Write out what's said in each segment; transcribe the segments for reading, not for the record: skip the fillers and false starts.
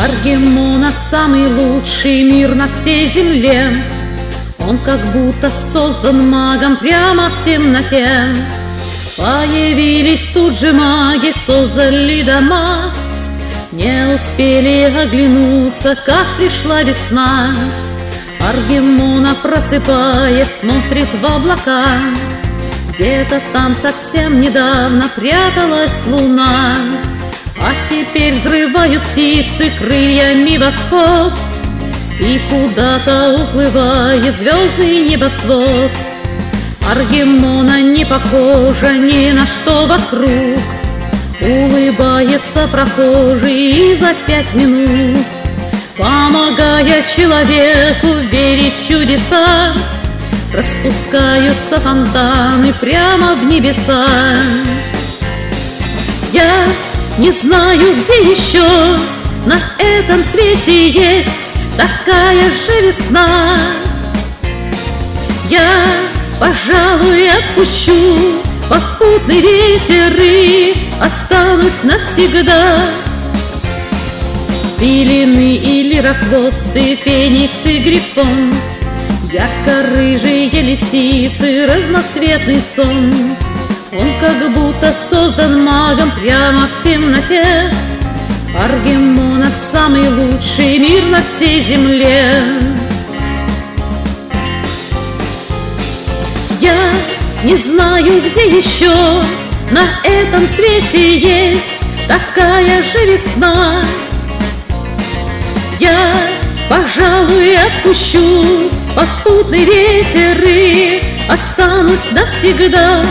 Аргемона — самый лучший мир на всей земле. Он как будто создан магом прямо в темноте. Появились тут же маги, создали дома. Не успели оглянуться, как пришла весна. Аргемона, просыпаясь, смотрит в облака. Где-то там совсем недавно пряталась луна. А теперь взрывают птицы крыльями восход, и куда-то уплывает звездный небосвод. Аргемона не похожа ни на что вокруг. Улыбается прохожий за 5 минут, помогая человеку верить в чудеса. Распускаются фонтаны прямо в небеса. Я не знаю, где еще на этом свете есть такая же весна. Я, пожалуй, отпущу попутный ветер и останусь навсегда. Филины и лирохвосты, феникс и грифон, ярко-рыжие лисицы, разноцветный сон. Он как будто создан магом прямо в темноте. Аргемона — самый лучший мир на всей земле. Я не знаю, где еще на этом свете есть такая же весна. Я, пожалуй, отпущу попутный ветер и останусь навсегда.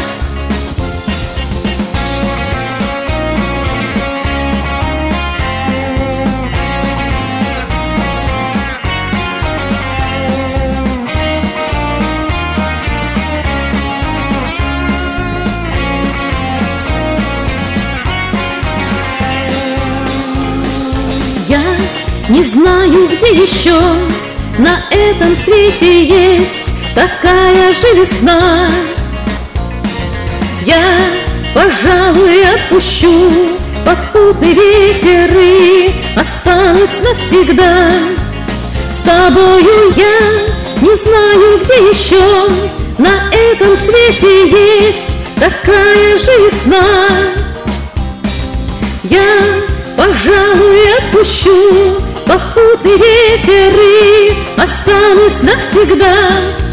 Я не знаю, где еще на этом свете есть такая же весна. Я, пожалуй, отпущу попутный ветер и останусь навсегда. С тобою я не знаю, где еще на этом свете есть такая же весна. Я, пожалуй, отпущу попутный ветер и останусь навсегда.